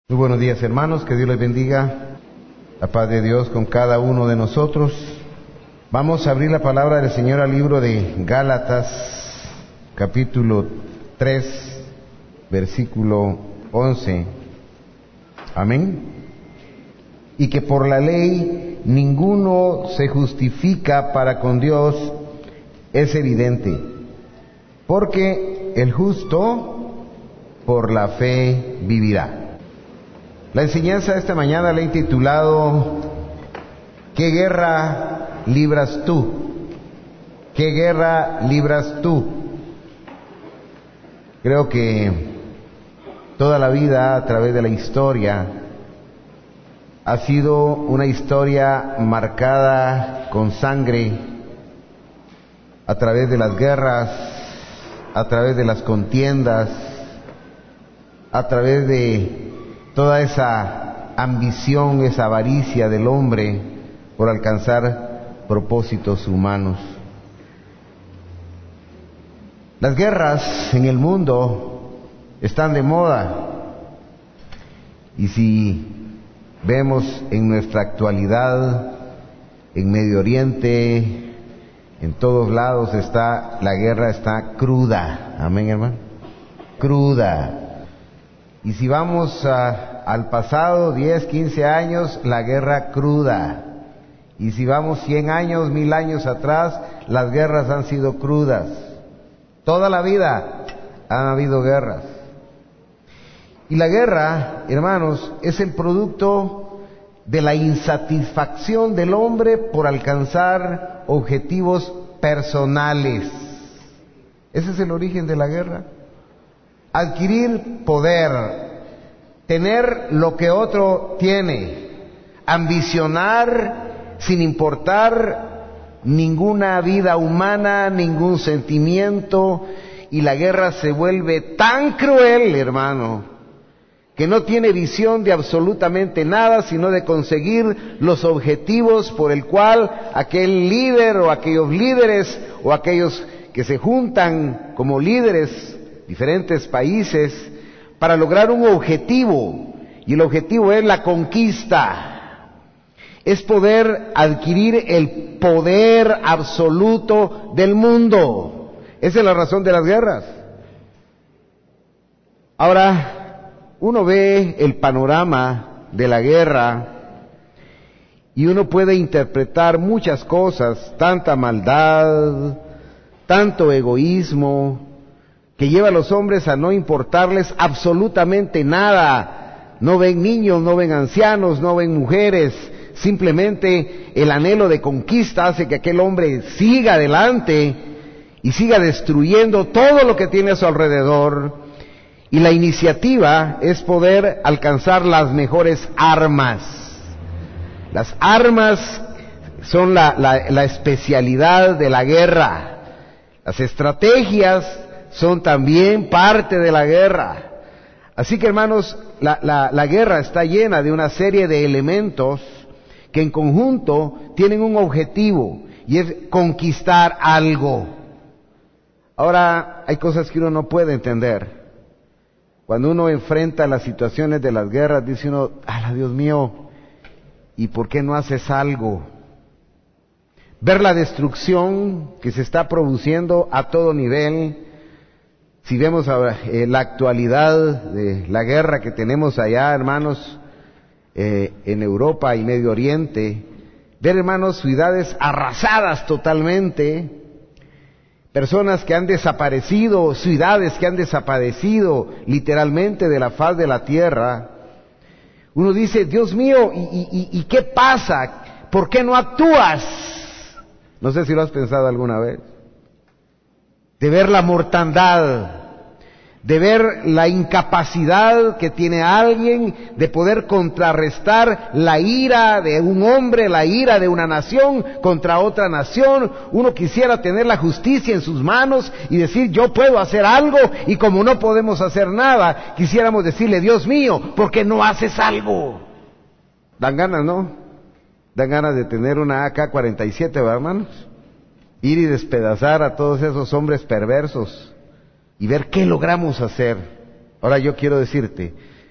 Muy buenos días, hermanos, que Dios les bendiga, la paz de Dios con cada uno de nosotros. Vamos a abrir la palabra del Señor al libro de Gálatas, capítulo 3, versículo 11. Amén. Y que por la ley ninguno se justifica para con Dios, es evidente, porque el justo por la fe vivirá. La enseñanza de esta mañana la he titulado ¿Qué guerra libras tú? ¿Qué guerra libras tú? Creo que toda la vida, a través de la historia, ha sido una historia marcada con sangre, a través de las guerras, a través de las contiendas, a través de toda esa ambición, esa avaricia del hombre por alcanzar propósitos humanos. Las guerras en el mundo están de moda, y si vemos en nuestra actualidad, en Medio Oriente, en todos lados la guerra está cruda. Amén, hermano. Cruda. Y si vamos al pasado, 10, 15 años, la guerra cruda. Y si vamos 100 años, 1000 años atrás, las guerras han sido crudas. Toda la vida han habido guerras. Y la guerra, hermanos, es el producto de la insatisfacción del hombre por alcanzar objetivos personales. Ese es el origen de la guerra. Adquirir poder, tener lo que otro tiene, ambicionar sin importar ninguna vida humana, ningún sentimiento, y la guerra se vuelve tan cruel, hermano, que no tiene visión de absolutamente nada, sino de conseguir los objetivos por el cual aquel líder o aquellos líderes o aquellos que se juntan como líderes diferentes países para lograr un objetivo, y el objetivo es la conquista, es poder adquirir el poder absoluto del mundo. Esa es la razón de las guerras. Ahora, uno ve el panorama de la guerra y uno puede interpretar muchas cosas, tanta maldad, tanto egoísmo, que lleva a los hombres a no importarles absolutamente nada. No ven niños, no ven ancianos, no ven mujeres. Simplemente el anhelo de conquista hace que aquel hombre siga adelante y siga destruyendo todo lo que tiene a su alrededor. Y la iniciativa es poder alcanzar las mejores armas. Las armas son la especialidad de la guerra. Las estrategias son también parte de la guerra. Así que, hermanos, la guerra está llena de una serie de elementos que en conjunto tienen un objetivo, y es conquistar algo. Ahora, hay cosas que uno no puede entender. Cuando uno enfrenta las situaciones de las guerras, dice uno, ¡ala, Dios mío! ¿Y por qué no haces algo? Ver la destrucción que se está produciendo a todo nivel. Si vemos la actualidad de la guerra que tenemos allá, hermanos, en Europa y Medio Oriente, ver, hermanos, ciudades arrasadas totalmente, personas que han desaparecido, ciudades que han desaparecido literalmente de la faz de la tierra, uno dice, Dios mío, ¿y qué pasa? ¿Por qué no actúas? No sé si lo has pensado alguna vez. De ver la mortandad, de ver la incapacidad que tiene alguien de poder contrarrestar la ira de un hombre, la ira de una nación contra otra nación. Uno quisiera tener la justicia en sus manos y decir, yo puedo hacer algo, y como no podemos hacer nada, quisiéramos decirle, Dios mío, ¿por qué no haces algo? Dan ganas, ¿no? Dan ganas de tener una AK-47, ¿verdad, hermanos? Ir y despedazar a todos esos hombres perversos y ver qué logramos hacer. Ahora yo quiero decirte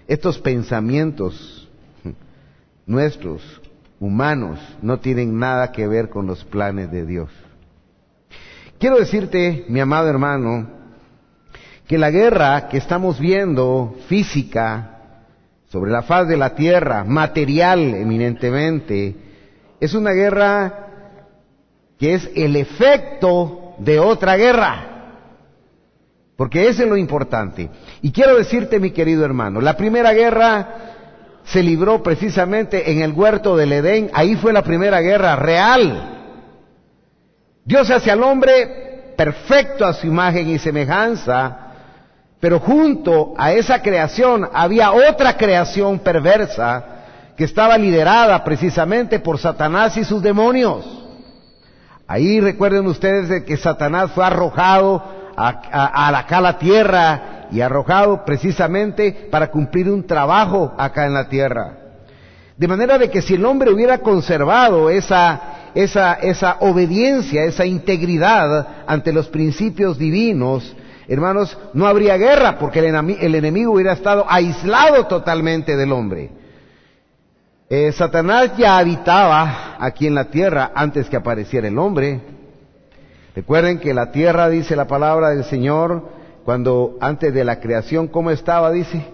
Estos pensamientos nuestros, humanos, no tienen nada que ver con los planes de Dios. Quiero decirte, mi amado hermano, que la guerra que estamos viendo, física, sobre la faz de la tierra, material eminentemente, es una guerra que es el efecto de otra guerra. Porque eso es lo importante. Y quiero decirte, mi querido hermano, la primera guerra se libró precisamente en el huerto del Edén. Ahí fue la primera guerra real. Dios hace al hombre perfecto a su imagen y semejanza, pero junto a esa creación había otra creación perversa que estaba liderada precisamente por Satanás y sus demonios. Ahí recuerden ustedes de que Satanás fue arrojado acá a la tierra y arrojado precisamente para cumplir un trabajo acá en la tierra. De manera de que si el hombre hubiera conservado esa obediencia, esa integridad ante los principios divinos, hermanos, no habría guerra, porque el enemigo hubiera estado aislado totalmente del hombre. Satanás ya habitaba aquí en la tierra antes que apareciera el hombre. Recuerden que la tierra, dice la palabra del Señor, cuando antes de la creación, ¿cómo estaba? Dice,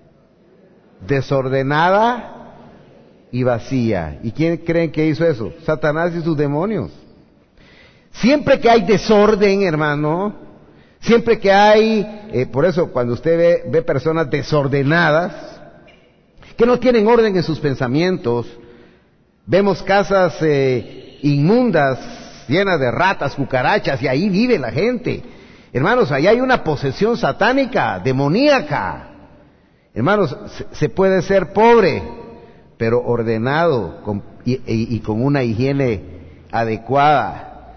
desordenada y vacía. ¿Y quién creen que hizo eso? Satanás y sus demonios. Siempre que hay desorden, hermano, siempre que hay, por eso cuando usted ve personas desordenadas, que no tienen orden en sus pensamientos, vemos casas inmundas, llenas de ratas, cucarachas, y ahí vive la gente. Hermanos, ahí hay una posesión satánica, demoníaca. Hermanos, se puede ser pobre, pero ordenado y con una higiene adecuada.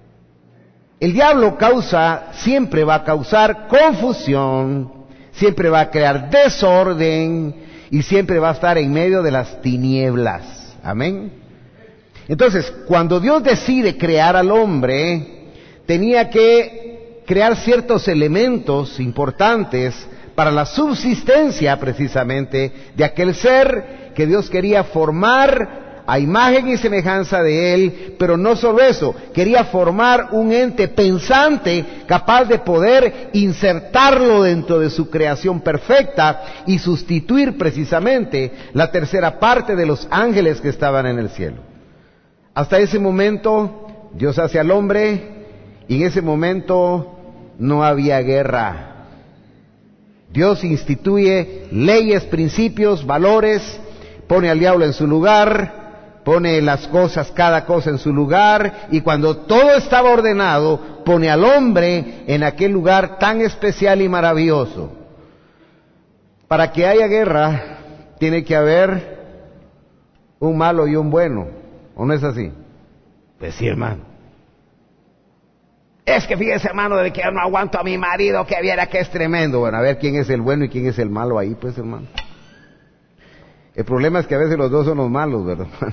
El diablo siempre va a causar confusión, siempre va a crear desorden y siempre va a estar en medio de las tinieblas. Amén. Entonces, cuando Dios decide crear al hombre, tenía que crear ciertos elementos importantes para la subsistencia precisamente de aquel ser que Dios quería formar a imagen y semejanza de Él, pero no solo eso, quería formar un ente pensante capaz de poder insertarlo dentro de su creación perfecta y sustituir precisamente la tercera parte de los ángeles que estaban en el cielo. Hasta ese momento, Dios hace al hombre y en ese momento no había guerra. Dios instituye leyes, principios, valores, pone al diablo en su lugar, pone las cosas, cada cosa en su lugar, y cuando todo estaba ordenado, pone al hombre en aquel lugar tan especial y maravilloso. Para que haya guerra, tiene que haber un malo y un bueno. ¿O no es así? Pues sí, hermano. Es que fíjese, hermano, de que yo no aguanto a mi marido, que viera que es tremendo. Bueno, a ver quién es el bueno y quién es el malo ahí, pues, hermano. El problema es que a veces los dos son los malos, ¿verdad, hermano?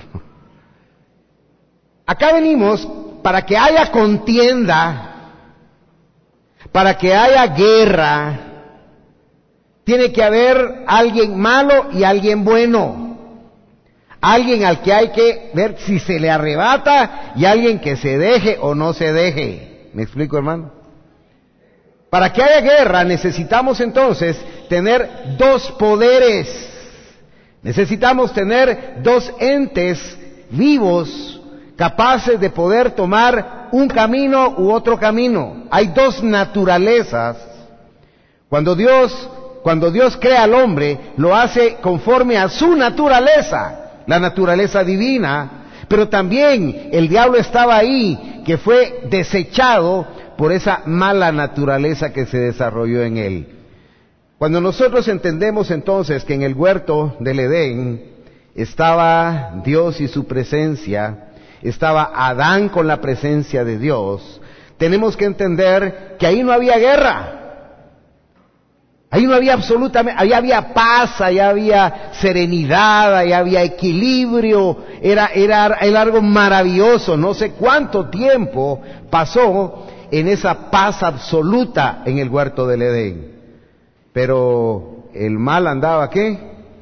Acá venimos para que haya contienda, para que haya guerra. Tiene que haber alguien malo y alguien bueno. Alguien al que hay que ver si se le arrebata y alguien que se deje o no se deje. ¿Me explico, hermano? Para que haya guerra necesitamos entonces tener dos poderes. Necesitamos tener dos entes vivos capaces de poder tomar un camino u otro camino. Hay dos naturalezas. Cuando Dios crea al hombre, lo hace conforme a su naturaleza. La naturaleza divina, pero también el diablo estaba ahí, que fue desechado por esa mala naturaleza que se desarrolló en él. Cuando nosotros entendemos entonces que en el huerto del Edén estaba Dios y su presencia, estaba Adán con la presencia de Dios, tenemos que entender que ahí no había guerra. Ahí no había absolutamente, ahí había paz, ahí había serenidad, ahí había equilibrio, era algo maravilloso. No sé cuánto tiempo pasó en esa paz absoluta en el huerto del Edén. Pero el mal andaba, ¿qué?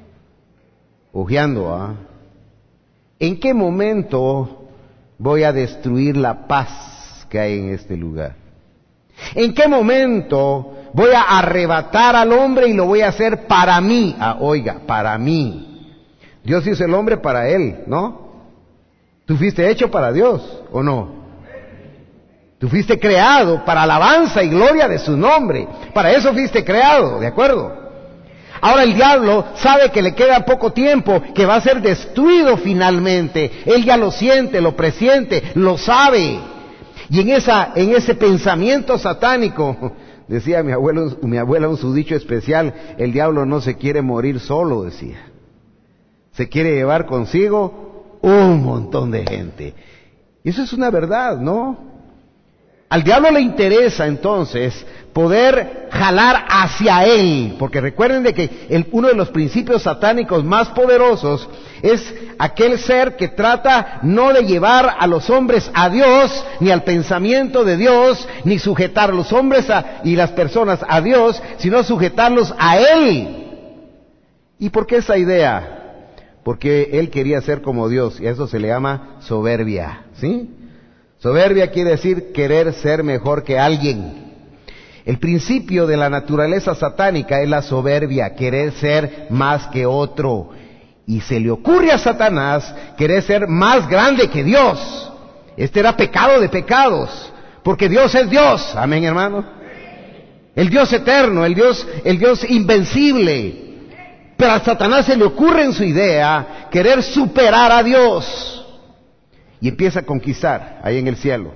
Ojeando, ¿ah? ¿En qué momento voy a destruir la paz que hay en este lugar? ¿En qué momento voy a arrebatar al hombre y lo voy a hacer para mí? Ah, oiga, para mí. Dios hizo el hombre para él, ¿no? Tú fuiste hecho para Dios, ¿o no? Tú fuiste creado para alabanza y gloria de su nombre. Para eso fuiste creado, ¿de acuerdo? Ahora el diablo sabe que le queda poco tiempo, que va a ser destruido finalmente. Él ya lo siente, lo presiente, lo sabe. Y en ese pensamiento satánico, decía mi abuela en su dicho especial, el diablo no se quiere morir solo, decía. Se quiere llevar consigo un montón de gente. Y eso es una verdad, ¿no? Al diablo le interesa entonces poder jalar hacia él, porque recuerden de que uno de los principios satánicos más poderosos es aquel ser que trata no de llevar a los hombres a Dios, ni al pensamiento de Dios, ni sujetar a los hombres y las personas a Dios, sino sujetarlos a él. ¿Y por qué esa idea? Porque él quería ser como Dios, y a eso se le llama soberbia, ¿sí? Soberbia quiere decir querer ser mejor que alguien. El principio de la naturaleza satánica es la soberbia, querer ser más que otro. Y se le ocurre a Satanás querer ser más grande que Dios. Este era pecado de pecados, porque Dios es Dios. Amén, hermano. El Dios eterno, el Dios invencible. Pero a Satanás se le ocurre en su idea querer superar a Dios. Y empieza a conquistar ahí en el cielo.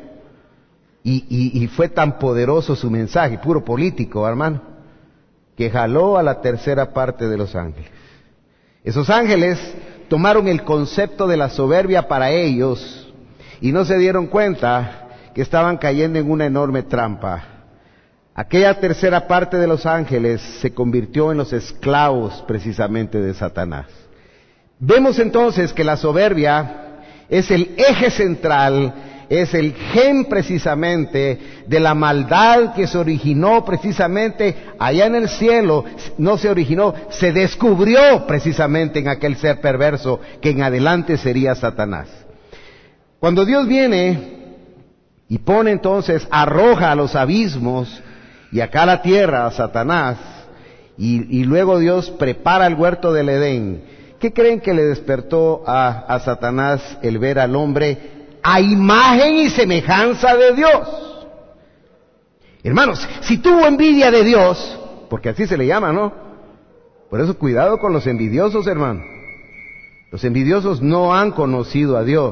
Y fue tan poderoso su mensaje, puro político, hermano, que jaló a la tercera parte de los ángeles. Esos ángeles tomaron el concepto de la soberbia para ellos y no se dieron cuenta que estaban cayendo en una enorme trampa. Aquella tercera parte de los ángeles se convirtió en los esclavos precisamente de Satanás. Vemos entonces que la soberbia es el eje central, es el gen precisamente de la maldad que se originó precisamente allá en el cielo. No se originó, se descubrió precisamente en aquel ser perverso que en adelante sería Satanás. Cuando Dios viene y pone entonces, arroja a los abismos y acá a la tierra a Satanás, y luego Dios prepara el huerto del Edén, ¿qué creen que le despertó a Satanás el ver al hombre a imagen y semejanza de Dios? Hermanos, si tuvo envidia de Dios, porque así se le llama, ¿no? Por eso cuidado con los envidiosos, hermano. Los envidiosos no han conocido a Dios.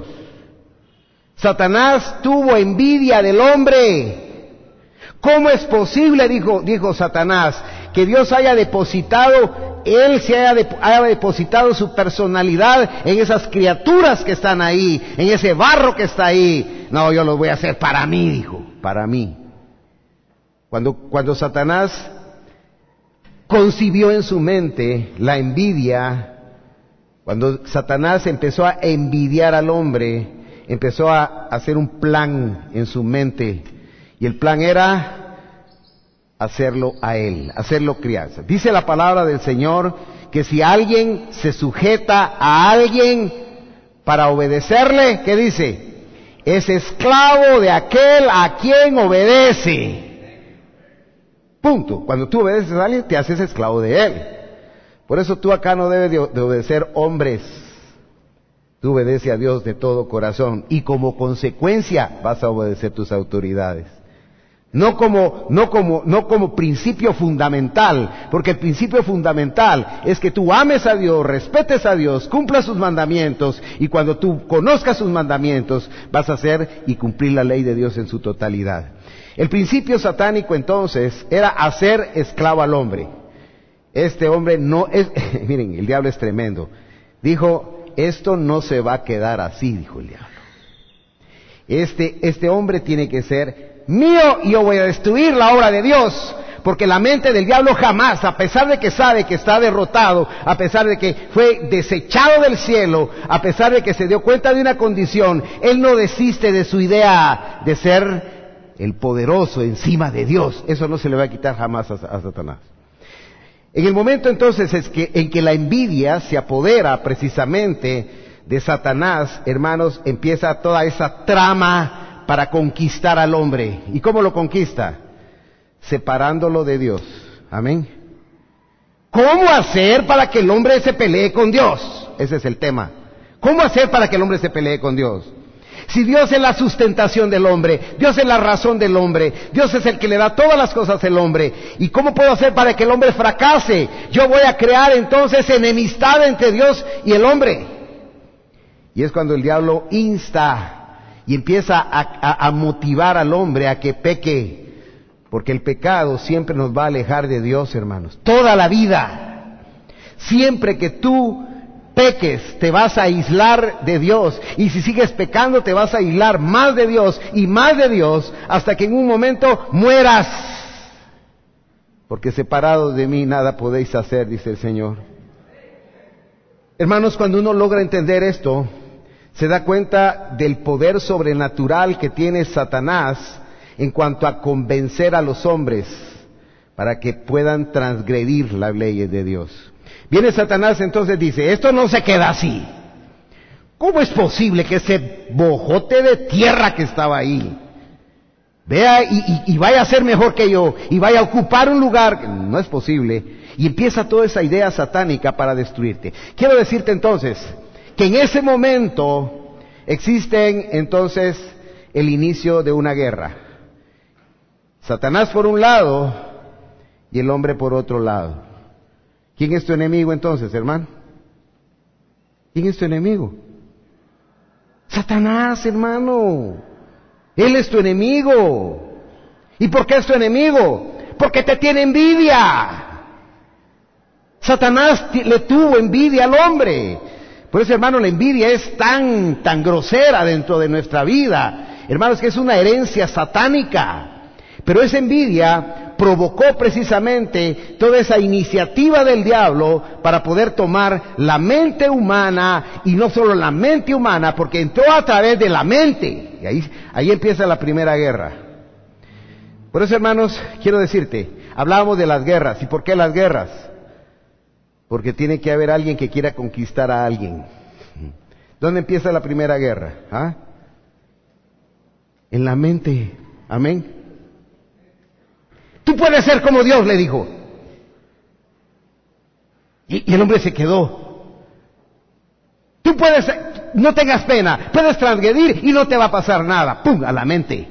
Satanás tuvo envidia del hombre. ¿Cómo es posible, dijo Satanás, que Dios haya depositado, Él se haya depositado su personalidad en esas criaturas que están ahí, en ese barro que está ahí? No, yo lo voy a hacer para mí, dijo, para mí. Cuando Satanás concibió en su mente la envidia, cuando Satanás empezó a envidiar al hombre, empezó a hacer un plan en su mente, y el plan era hacerlo a él, hacerlo crianza. Dice la palabra del Señor que si alguien se sujeta a alguien para obedecerle, ¿qué dice? Es esclavo de aquel a quien obedece. Punto. Cuando tú obedeces a alguien, te haces esclavo de él. Por eso tú acá no debes de obedecer hombres. Tú obedeces a Dios de todo corazón y como consecuencia vas a obedecer tus autoridades. No como principio fundamental, porque el principio fundamental es que tú ames a Dios, respetes a Dios, cumplas sus mandamientos, y cuando tú conozcas sus mandamientos vas a hacer y cumplir la ley de Dios en su totalidad. El principio satánico entonces era hacer esclavo al hombre. Este hombre no es, miren, el diablo es tremendo. Dijo, esto no se va a quedar así, dijo el diablo. Este hombre tiene que ser mío y yo voy a destruir la obra de Dios, porque la mente del diablo jamás, a pesar de que sabe que está derrotado, a pesar de que fue desechado del cielo, a pesar de que se dio cuenta de una condición, él no desiste de su idea de ser el poderoso encima de Dios. Eso no se le va a quitar jamás a Satanás. En el momento entonces en que la envidia se apodera precisamente de Satanás, hermanos, empieza toda esa trama para conquistar al hombre. ¿Y cómo lo conquista? Separándolo de Dios. Amén. ¿Cómo hacer para que el hombre se pelee con Dios? Ese es el tema. ¿Cómo hacer para que el hombre se pelee con Dios? Si Dios es la sustentación del hombre, Dios es la razón del hombre, Dios es el que le da todas las cosas al hombre. ¿Y cómo puedo hacer para que el hombre fracase? Yo voy a crear entonces enemistad entre Dios y el hombre. Y es cuando el diablo insta y empieza a motivar al hombre a que peque. Porque el pecado siempre nos va a alejar de Dios, hermanos. Toda la vida. Siempre que tú peques, te vas a aislar de Dios. Y si sigues pecando, te vas a aislar más de Dios y más de Dios, hasta que en un momento mueras. Porque separados de mí nada podéis hacer, dice el Señor. Hermanos, cuando uno logra entender esto, se da cuenta del poder sobrenatural que tiene Satanás en cuanto a convencer a los hombres para que puedan transgredir las leyes de Dios. Viene Satanás, entonces dice, esto no se queda así. ¿Cómo es posible que ese bojote de tierra que estaba ahí vea y vaya a ser mejor que yo y vaya a ocupar un lugar? No es posible. Y empieza toda esa idea satánica para destruirte. Quiero decirte entonces que en ese momento existen entonces el inicio de una guerra. Satanás por un lado y el hombre por otro lado. ¿Quién es tu enemigo entonces, hermano? ¿Quién es tu enemigo? Satanás, hermano. Él es tu enemigo. ¿Y por qué es tu enemigo? Porque te tiene envidia. Satanás le tuvo envidia al hombre. Por eso, hermano, la envidia es tan grosera dentro de nuestra vida. Hermanos, que es una herencia satánica. Pero esa envidia provocó precisamente toda esa iniciativa del diablo para poder tomar la mente humana, y no solo la mente humana, porque entró a través de la mente. Y ahí empieza la primera guerra. Por eso, hermanos, quiero decirte, hablábamos de las guerras. ¿Y por qué las guerras? Porque tiene que haber alguien que quiera conquistar a alguien. ¿Dónde empieza la primera guerra? ¿Ah? En la mente. Amén. Tú puedes ser como Dios, le dijo. Y el hombre se quedó. Tú puedes, no tengas pena, puedes transgredir y no te va a pasar nada. ¡Pum! A la mente.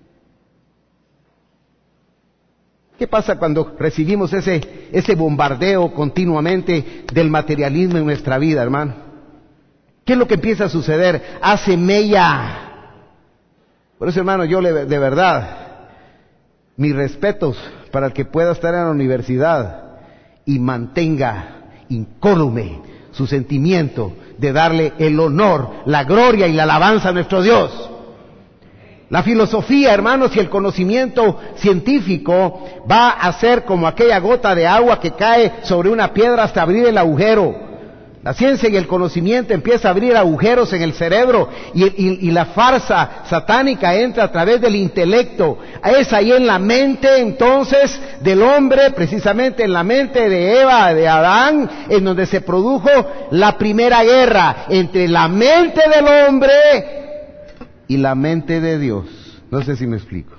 ¿Qué pasa cuando recibimos ese bombardeo continuamente del materialismo en nuestra vida, hermano? ¿Qué es lo que empieza a suceder? Hace mella. Por eso, hermano, yo de verdad, mis respetos para el que pueda estar en la universidad y mantenga incólume su sentimiento de darle el honor, la gloria y la alabanza a nuestro Dios. La filosofía, hermanos, y el conocimiento científico va a ser como aquella gota de agua que cae sobre una piedra hasta abrir el agujero. La ciencia y el conocimiento empieza a abrir agujeros en el cerebro y la farsa satánica entra a través del intelecto. Es ahí en la mente entonces del hombre, precisamente en la mente de Eva, de Adán, en donde se produjo la primera guerra entre la mente del hombre y la mente de Dios. No sé si me explico.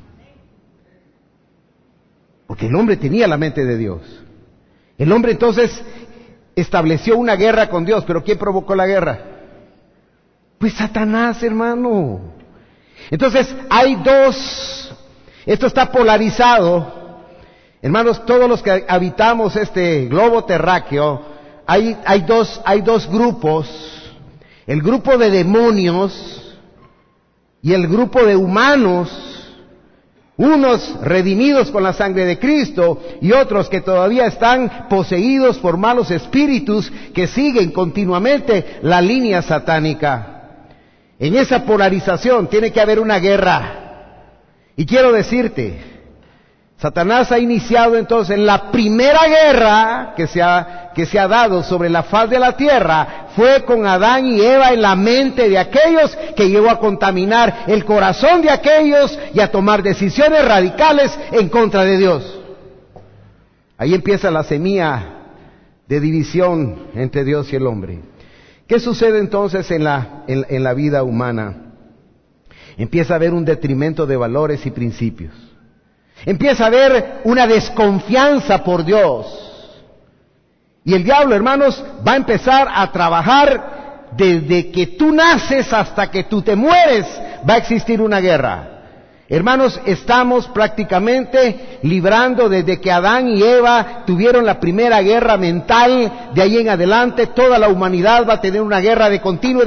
Porque el hombre tenía la mente de Dios. El hombre entonces estableció una guerra con Dios, pero ¿quién provocó la guerra? Pues Satanás, hermano. Entonces hay dos, esto está polarizado, hermanos, todos los que habitamos este globo terráqueo, hay dos grupos, el grupo de demonios y el grupo de humanos. Unos redimidos con la sangre de Cristo y otros que todavía están poseídos por malos espíritus que siguen continuamente la línea satánica. En esa polarización tiene que haber una guerra. Y quiero decirte, Satanás ha iniciado entonces la primera guerra que se ha dado sobre la faz de la tierra, fue con Adán y Eva en la mente de aquellos, que llegó a contaminar el corazón de aquellos y a tomar decisiones radicales en contra de Dios. Ahí empieza la semilla de división entre Dios y el hombre. ¿Qué sucede entonces en la vida humana? Empieza a haber un detrimento de valores y principios. Empieza a haber una desconfianza por Dios. Y el diablo, hermanos, va a empezar a trabajar desde que tú naces hasta que tú te mueres. Va a existir una guerra. Hermanos, estamos prácticamente librando desde que Adán y Eva tuvieron la primera guerra mental. De ahí en adelante toda la humanidad va a tener una guerra de continuo.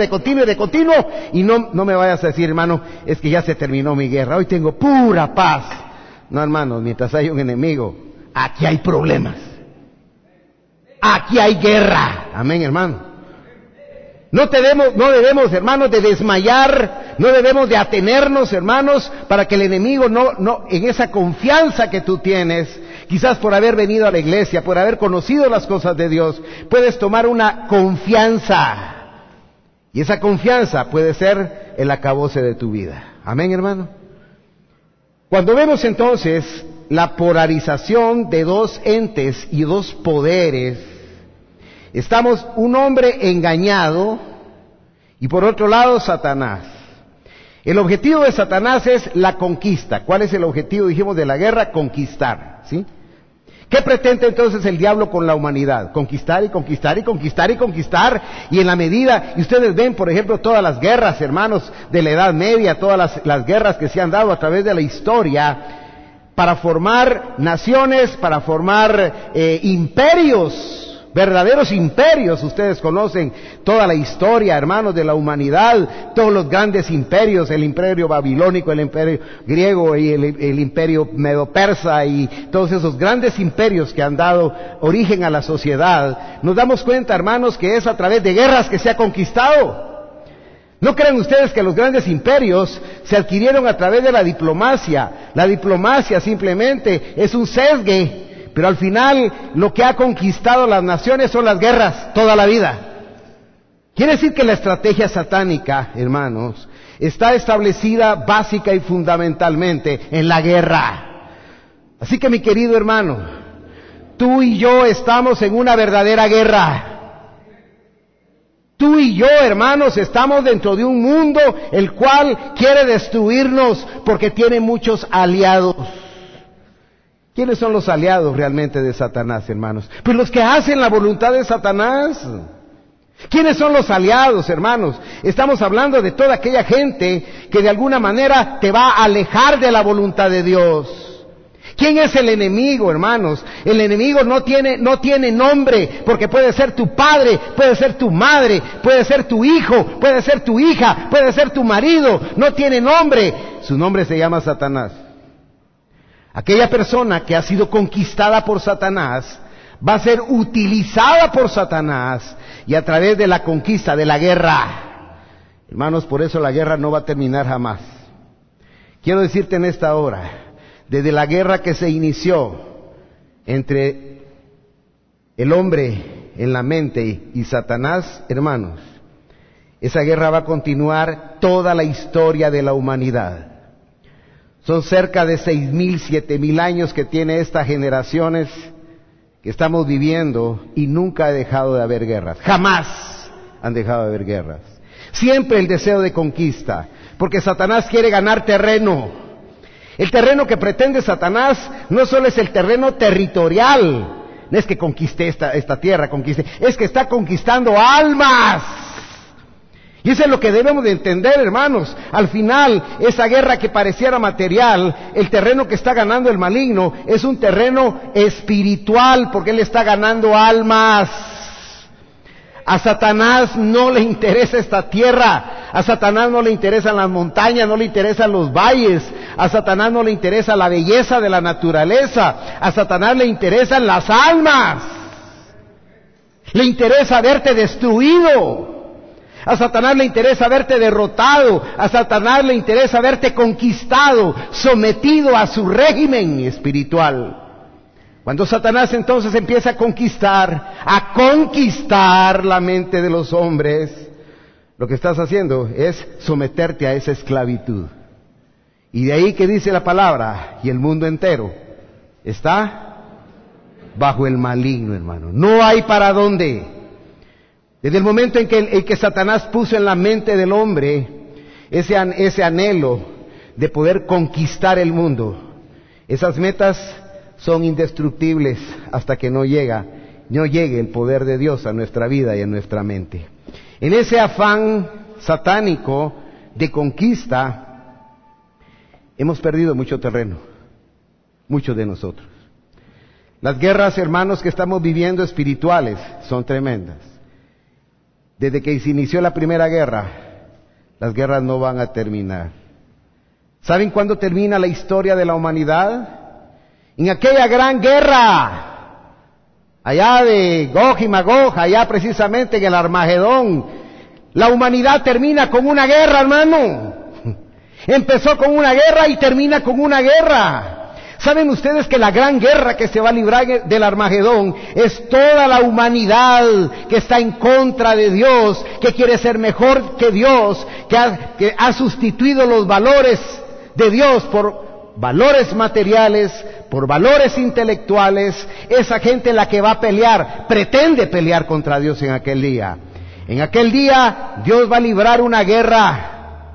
Y no me vayas a decir, hermano, es que ya se terminó mi guerra, hoy tengo pura paz. No, hermanos, mientras hay un enemigo, aquí hay problemas. Aquí hay guerra. Amén, hermano. No debemos, hermanos, de desmayar, no debemos de atenernos, hermanos, para que el enemigo no, en esa confianza que tú tienes, quizás por haber venido a la iglesia, por haber conocido las cosas de Dios, puedes tomar una confianza. Y esa confianza puede ser el acabose de tu vida. Amén, hermano. Cuando vemos entonces la polarización de dos entes y dos poderes, estamos un hombre engañado y por otro lado Satanás. El objetivo de Satanás es la conquista. ¿Cuál es el objetivo, dijimos, de la guerra? Conquistar, ¿sí? ¿Qué pretende entonces el diablo con la humanidad? Conquistar y conquistar y conquistar y conquistar. Y en la medida, y ustedes ven, por ejemplo, todas las guerras, hermanos, de la Edad Media, todas las guerras que se han dado a través de la historia, para formar naciones, para formar imperios, verdaderos imperios. Ustedes conocen toda la historia, hermanos, de la humanidad, todos los grandes imperios, el imperio babilónico, el imperio griego y el imperio medo-persa y todos esos grandes imperios que han dado origen a la sociedad. Nos damos cuenta, hermanos, que es a través de guerras que se ha conquistado. ¿No creen ustedes que los grandes imperios se adquirieron a través de la diplomacia? La diplomacia simplemente es un sesgue, pero al final lo que ha conquistado las naciones son las guerras toda la vida. Quiere decir que la estrategia satánica, hermanos, está establecida básica y fundamentalmente en la guerra. Así que, mi querido hermano, tú y yo estamos en una verdadera guerra. Tú y yo, hermanos, estamos dentro de un mundo el cual quiere destruirnos porque tiene muchos aliados. ¿Quiénes son los aliados realmente de Satanás, hermanos? Pues los que hacen la voluntad de Satanás. ¿Quiénes son los aliados, hermanos? Estamos hablando de toda aquella gente que de alguna manera te va a alejar de la voluntad de Dios. ¿Quién es el enemigo, hermanos? El enemigo no tiene nombre, porque puede ser tu padre, puede ser tu madre, puede ser tu hijo, puede ser tu hija, puede ser tu marido. No tiene nombre. Su nombre se llama Satanás. Aquella persona que ha sido conquistada por Satanás va a ser utilizada por Satanás y a través de la conquista, de la guerra. Hermanos, por eso la guerra no va a terminar jamás. Quiero decirte en esta hora, desde la guerra que se inició entre el hombre en la mente y Satanás, hermanos, esa guerra va a continuar toda la historia de la humanidad. Son cerca de 6,000, 7,000 años que tiene estas generaciones que estamos viviendo y nunca ha dejado de haber guerras. Jamás han dejado de haber guerras. Siempre el deseo de conquista, porque Satanás quiere ganar terreno. El terreno que pretende Satanás no solo es el terreno territorial, no es que conquiste esta tierra, es que está conquistando almas. Y eso es lo que debemos de entender, hermanos. Al final, esa guerra que pareciera material, el terreno que está ganando el maligno, es un terreno espiritual, porque él está ganando almas. A Satanás no le interesa esta tierra, a Satanás no le interesan las montañas, no le interesan los valles, a Satanás no le interesa la belleza de la naturaleza, a Satanás le interesan las almas, le interesa verte destruido. A Satanás le interesa verte derrotado, a Satanás le interesa verte conquistado, sometido a su régimen espiritual. Cuando Satanás entonces empieza a conquistar la mente de los hombres, lo que estás haciendo es someterte a esa esclavitud. Y de ahí que dice la palabra, y el mundo entero está bajo el maligno, hermano. No hay para dónde. Desde el momento en que Satanás puso en la mente del hombre ese anhelo de poder conquistar el mundo, esas metas son indestructibles hasta que no llegue el poder de Dios a nuestra vida y a nuestra mente. En ese afán satánico de conquista, hemos perdido mucho terreno, muchos de nosotros. Las guerras, hermanos, que estamos viviendo espirituales son tremendas. Desde que se inició la primera guerra, las guerras no van a terminar. ¿Saben cuándo termina la historia de la humanidad? En aquella gran guerra, allá de Gog y Magog, allá precisamente en el Armagedón. La humanidad termina con una guerra, hermano. Empezó con una guerra y termina con una guerra. ¿Saben ustedes que la gran guerra que se va a librar del Armagedón es toda la humanidad que está en contra de Dios, que quiere ser mejor que Dios, que ha sustituido los valores de Dios por valores materiales, por valores intelectuales? Esa gente la que va a pelear, pretende pelear contra Dios en aquel día. En aquel día Dios va a librar una guerra,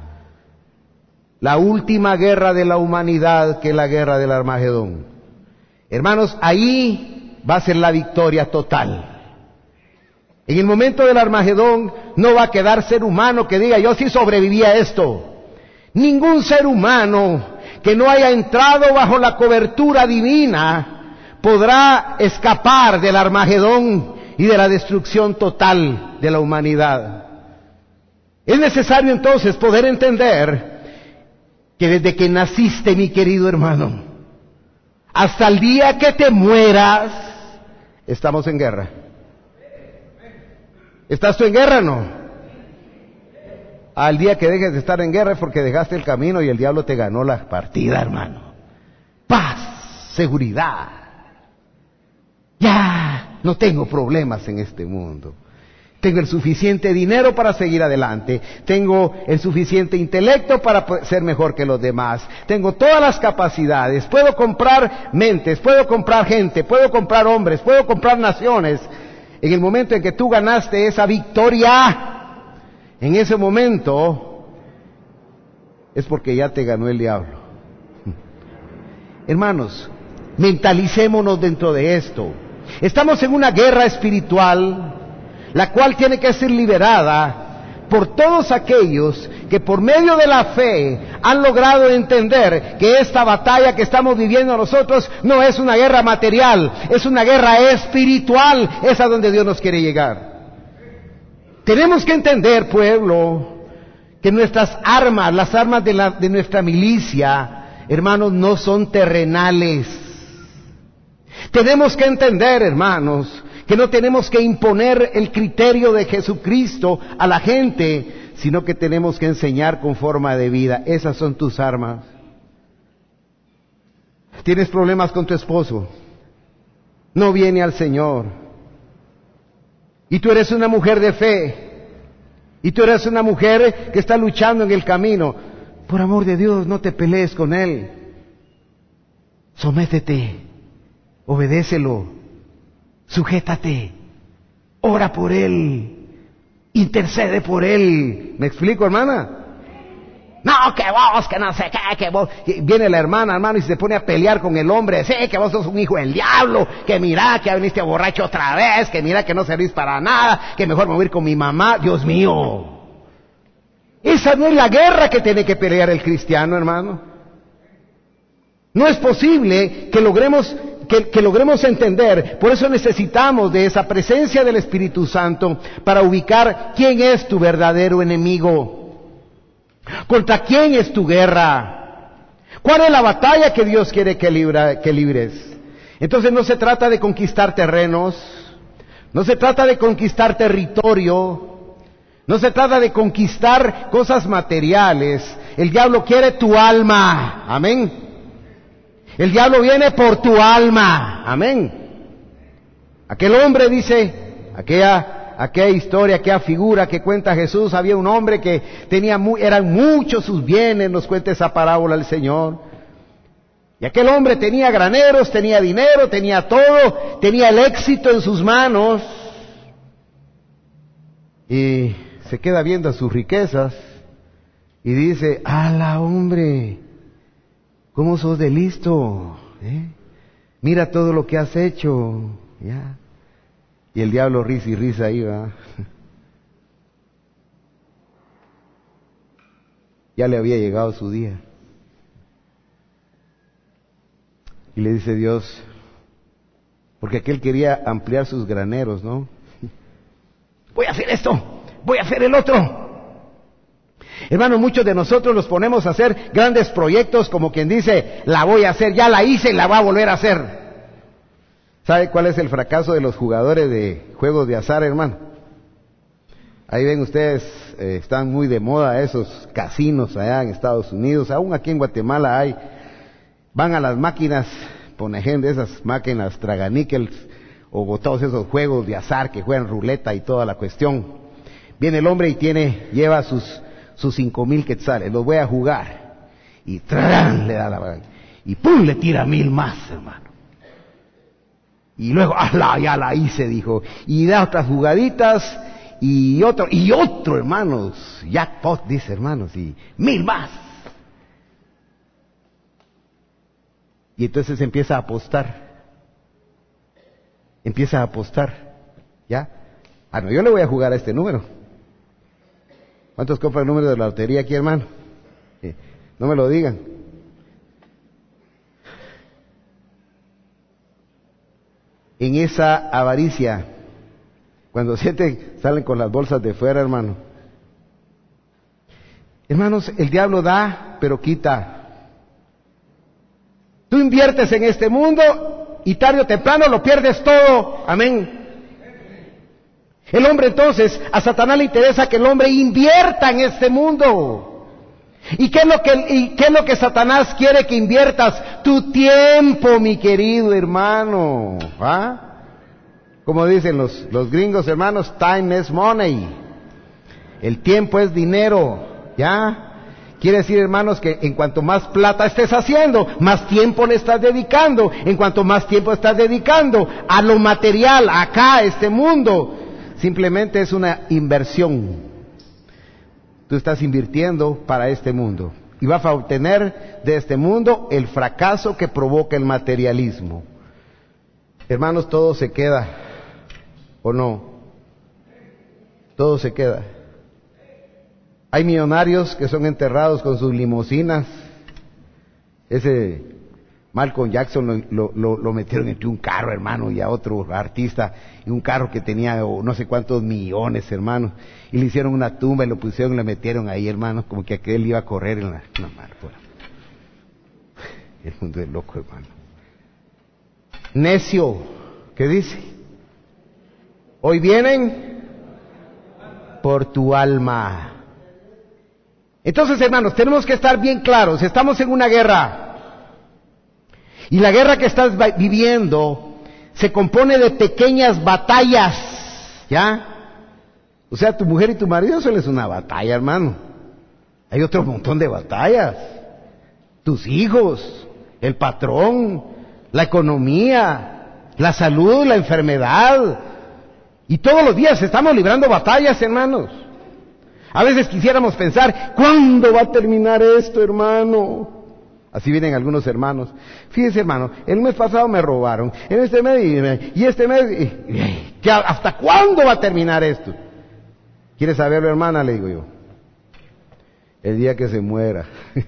la última guerra de la humanidad, que es la guerra del Armagedón. Hermanos, ahí va a ser la victoria total. En el momento del Armagedón no va a quedar ser humano que diga: yo sí sobreviví a esto. Ningún ser humano que no haya entrado bajo la cobertura divina podrá escapar del Armagedón y de la destrucción total de la humanidad. Es necesario entonces poder entender que desde que naciste, mi querido hermano, hasta el día que te mueras, estamos en guerra. ¿Estás tú en guerra o no? Al día que dejes de estar en guerra es porque dejaste el camino y el diablo te ganó la partida, hermano. Paz, seguridad. Ya no tengo problemas en este mundo. Tengo el suficiente dinero para seguir adelante. Tengo el suficiente intelecto para ser mejor que los demás. Tengo todas las capacidades. Puedo comprar mentes, puedo comprar gente, puedo comprar hombres, puedo comprar naciones. En el momento en que tú ganaste esa victoria, en ese momento es porque ya te ganó el diablo. Hermanos, mentalicémonos dentro de esto. Estamos en una guerra espiritual, la cual tiene que ser liberada por todos aquellos que por medio de la fe han logrado entender que esta batalla que estamos viviendo nosotros no es una guerra material, es una guerra espiritual, es a donde Dios nos quiere llegar. Tenemos que entender, pueblo, que nuestras armas, las armas de nuestra milicia, hermanos, no son terrenales. Tenemos que entender, hermanos, que no tenemos que imponer el criterio de Jesucristo a la gente, sino que tenemos que enseñar con forma de vida. Esas son tus armas. ¿Tienes problemas con tu esposo? No viene al Señor. Y tú eres una mujer de fe. Y tú eres una mujer que está luchando en el camino. Por amor de Dios, no te pelees con él. Sométete. Obedécelo. Sujétate, ora por él, intercede por él. ¿Me explico, hermana? No, que vos, que no sé qué, que vos. Viene la hermana, hermano, y se pone a pelear con el hombre. Sí, que vos sos un hijo del diablo, que mira, que viniste borracho otra vez, que mira que no servís para nada, que mejor me voy a ir con mi mamá. Dios mío. Esa no es la guerra que tiene que pelear el cristiano, hermano. No es posible que logremos entender. Por eso necesitamos de esa presencia del Espíritu Santo para ubicar quién es tu verdadero enemigo, contra quién es tu guerra, cuál es la batalla que Dios quiere que libres. Entonces no se trata de conquistar terrenos, no se trata de conquistar territorio, no se trata de conquistar cosas materiales. El diablo quiere tu alma, amén. El diablo viene por tu alma, amén. Aquel hombre dice, aquella historia, aquella figura que cuenta Jesús, había un hombre que eran muchos sus bienes, nos cuenta esa parábola el Señor. Y aquel hombre tenía graneros, tenía dinero, tenía todo, tenía el éxito en sus manos. Y se queda viendo sus riquezas y dice, ¡ala, hombre! ¿Cómo sos de listo? Mira todo lo que has hecho. ¿Ya? Y el diablo risa y risa ahí, va. Ya le había llegado su día. Y le dice Dios, porque aquel quería ampliar sus graneros, ¿no? Voy a hacer esto, voy a hacer el otro. Hermanos, muchos de nosotros nos ponemos a hacer grandes proyectos como quien dice, la voy a hacer, ya la hice y la voy a volver a hacer. ¿Sabe cuál es el fracaso de los jugadores de juegos de azar, hermano? Ahí ven ustedes, están muy de moda esos casinos allá en Estados Unidos, aún aquí en Guatemala hay. Van a las máquinas, por ejemplo, esas máquinas traganíquels o todos esos juegos de azar que juegan ruleta y toda la cuestión. Viene el hombre y lleva sus 5,000 quetzales, los voy a jugar. Y ¡trán! Le da la y ¡pum! Le tira 1,000 más, hermano. Y luego, ¡ala! Ya la hice, dijo. Y da otras jugaditas y otro, hermanos. Jackpot, dice, hermanos, y 1,000 más. Y entonces empieza a apostar. ¿Ya? No, yo le voy a jugar a este número. ¿Cuántos compran el número de la lotería aquí, hermano? No me lo digan. En esa avaricia, cuando salen con las bolsas de fuera, hermano. Hermanos, el diablo da, pero quita. Tú inviertes en este mundo y tarde o temprano lo pierdes todo. Amén. El hombre entonces, a Satanás le interesa que el hombre invierta en este mundo. ¿Y qué es lo que Satanás quiere que inviertas? Tu tiempo, mi querido hermano. ¿Ah? Como dicen los gringos, hermanos, time is money. El tiempo es dinero. ¿Ya? Quiere decir, hermanos, que en cuanto más plata estés haciendo, más tiempo le estás dedicando. En cuanto más tiempo estás dedicando a lo material, acá, este mundo, simplemente es una inversión. Tú estás invirtiendo para este mundo. Y vas a obtener de este mundo el fracaso que provoca el materialismo. Hermanos, todo se queda, ¿o no? Todo se queda. Hay millonarios que son enterrados con sus limusinas. Ese Malcolm Jackson lo metieron entre un carro, hermano, y a otro artista, y un carro que tenía no sé cuántos millones, hermano, y le hicieron una tumba y lo pusieron y le metieron ahí, hermano, como que aquel iba a correr en la mar. El mundo es loco, hermano. Necio, ¿qué dice? Hoy vienen por tu alma. Entonces, hermanos, tenemos que estar bien claros. Estamos en una guerra. Y la guerra que estás viviendo se compone de pequeñas batallas. ¿Ya? O sea, tu mujer y tu marido solo es una batalla, hermano. Hay otro montón de batallas. Tus hijos, el patrón, la economía, la salud, la enfermedad. Y todos los días estamos librando batallas, hermanos. A veces quisiéramos pensar, ¿cuándo va a terminar esto, hermano? Así vienen algunos hermanos. Fíjense, hermano, el mes pasado me robaron, en este mes y este mes, ¿hasta cuándo va a terminar esto? ¿Quieres saberlo, hermana? Le digo yo. El día que se muera.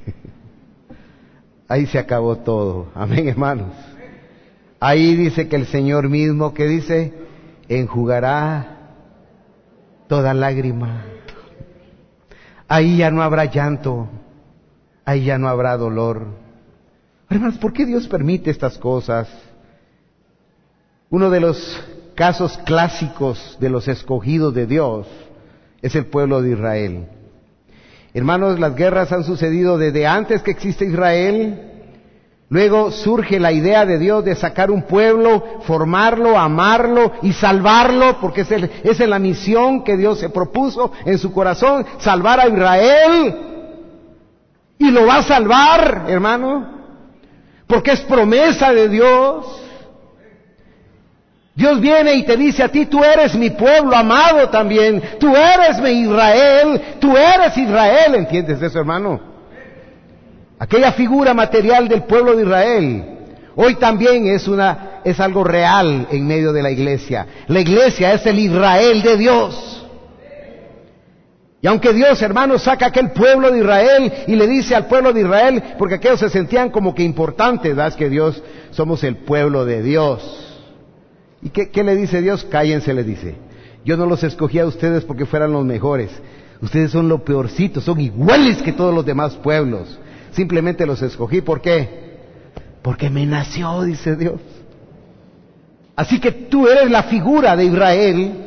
Ahí se acabó todo. Amén, hermanos. Ahí dice que el Señor mismo, ¿qué dice? Enjugará toda lágrima. Ahí ya no habrá llanto, ahí ya no habrá dolor. Hermanos, ¿por qué Dios permite estas cosas? Uno de los casos clásicos de los escogidos de Dios es el pueblo de Israel. Hermanos, las guerras han sucedido desde antes que existe Israel. Luego surge la idea de Dios de sacar un pueblo, formarlo, amarlo y salvarlo, porque esa es la misión que Dios se propuso en su corazón, salvar a Israel. Y lo va a salvar, hermano, porque es promesa de Dios. Dios viene y te dice a ti, tú eres mi pueblo amado también, tú eres mi Israel, tú eres Israel, ¿entiendes eso, hermano? Aquella figura material del pueblo de Israel, hoy también es algo real en medio de la iglesia. La iglesia es el Israel de Dios. Y aunque Dios, hermanos, saca aquel pueblo de Israel y le dice al pueblo de Israel, porque aquellos se sentían como que importantes, ¿verdad? Es que Dios, somos el pueblo de Dios. ¿Y qué le dice Dios? Cállense, le dice. Yo no los escogí a ustedes porque fueran los mejores. Ustedes son lo peorcito, son iguales que todos los demás pueblos. Simplemente los escogí, ¿por qué? Porque me nació, dice Dios. Así que tú eres la figura de Israel.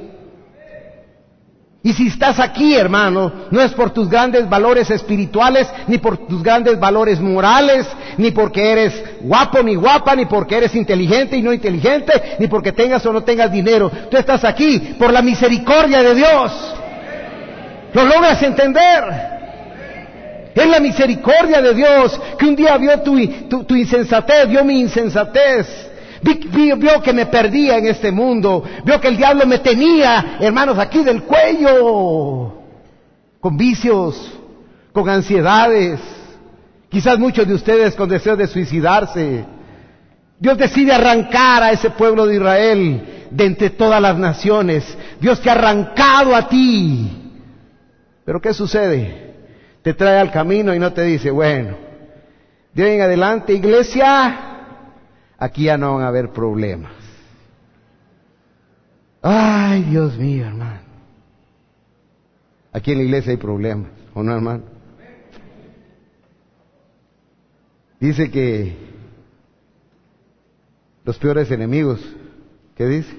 Y si estás aquí, hermano, no es por tus grandes valores espirituales, ni por tus grandes valores morales, ni porque eres guapo ni guapa, ni porque eres inteligente y no inteligente, ni porque tengas o no tengas dinero. Tú estás aquí por la misericordia de Dios. ¿Lo logras entender? Es la misericordia de Dios que un día vio tu insensatez, vio mi insensatez. Vio que me perdía en este mundo, vio que el diablo me tenía, hermanos, aquí del cuello, con vicios, con ansiedades, quizás muchos de ustedes con deseos de suicidarse. Dios decide arrancar a ese pueblo de Israel de entre todas las naciones. Dios te ha arrancado a ti. Pero ¿qué sucede? Te trae al camino y no te dice, bueno, de hoy en adelante, iglesia, aquí ya no van a haber problemas. Ay, Dios mío, hermano. Aquí en la iglesia hay problemas, ¿o no, hermano? Dice que los peores enemigos, ¿qué dice?